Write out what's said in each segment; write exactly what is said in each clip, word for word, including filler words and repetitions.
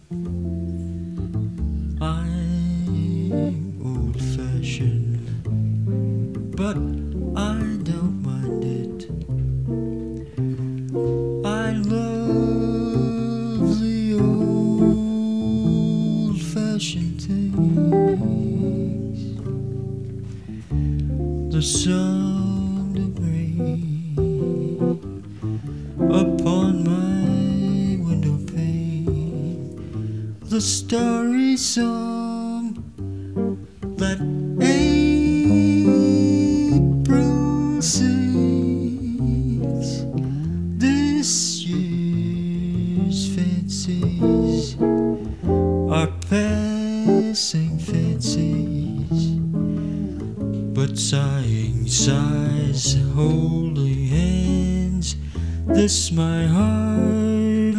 I'm old-fashioned, but I don't mind it. I love the old-fashioned things, the sound of rain upon my window pane, the starry song that April sings. This year's fancies are passing fancies, but sighing sighs, holding hands, this my heart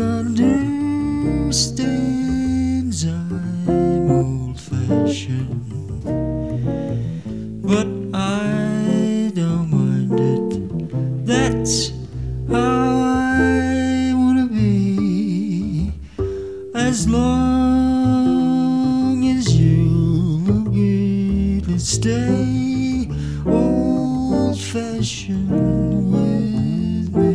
understands. I'm old-fashioned, but I don't mind it. That's how I wanna be, as long as you agree to stay old-fashioned with me.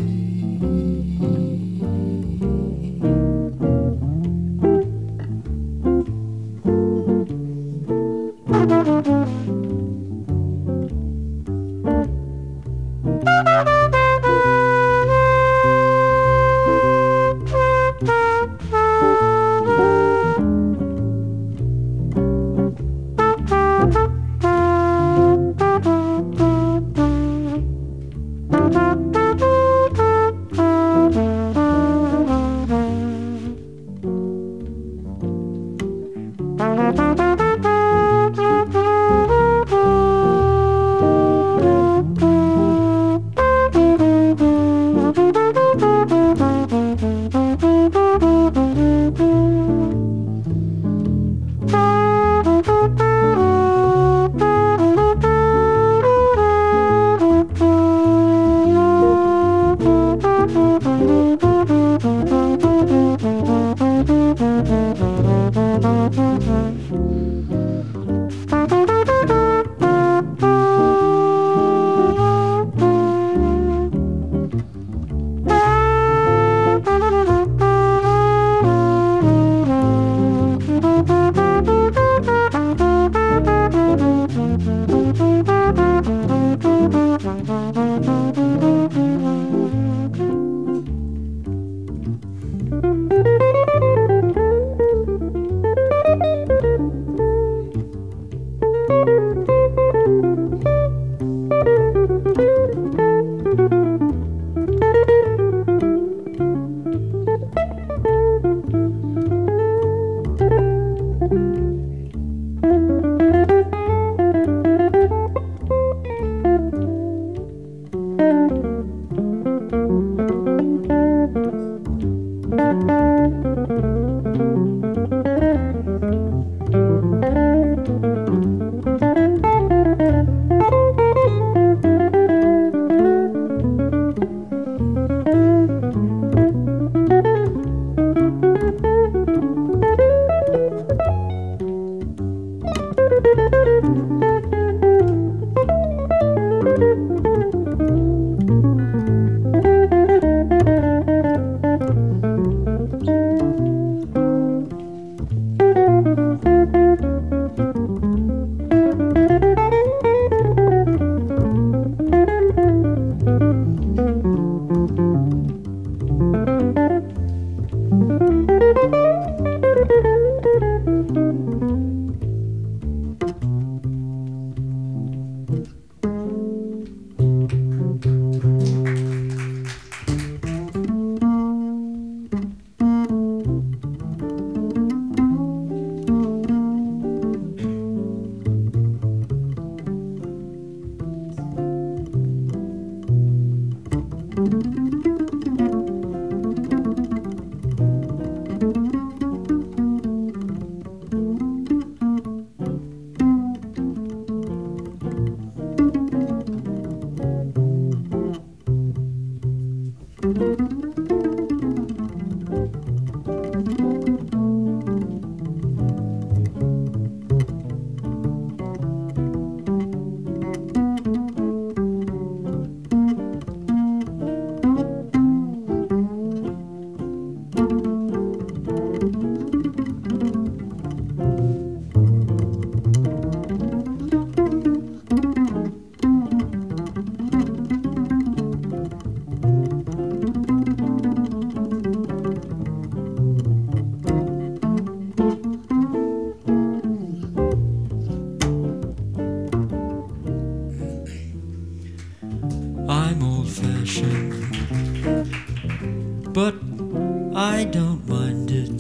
but I don't mind it.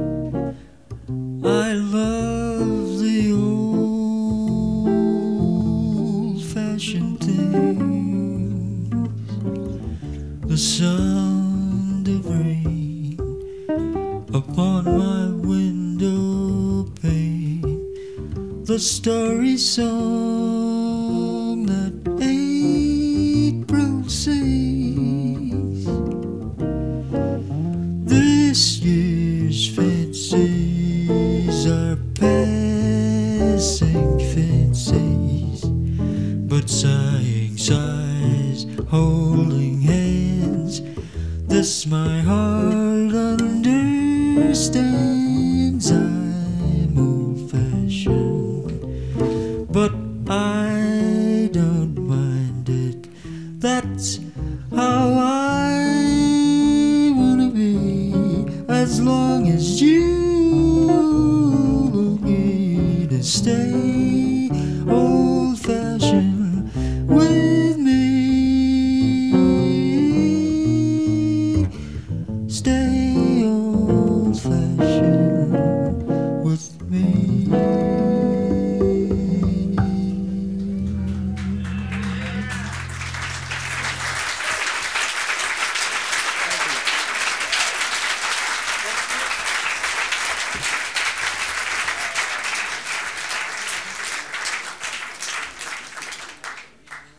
I love the old-fashioned things, the sound of rain upon my window pane, the starry song that April sings. This year's fancies are passing fancies, but sighing sighs, holding hands, this my heart understands. I'm old-fashioned, but I don't mind it. That's how I wanna be, as long as you agree to stay old-fashioned with me. Stay old-fashioned with me.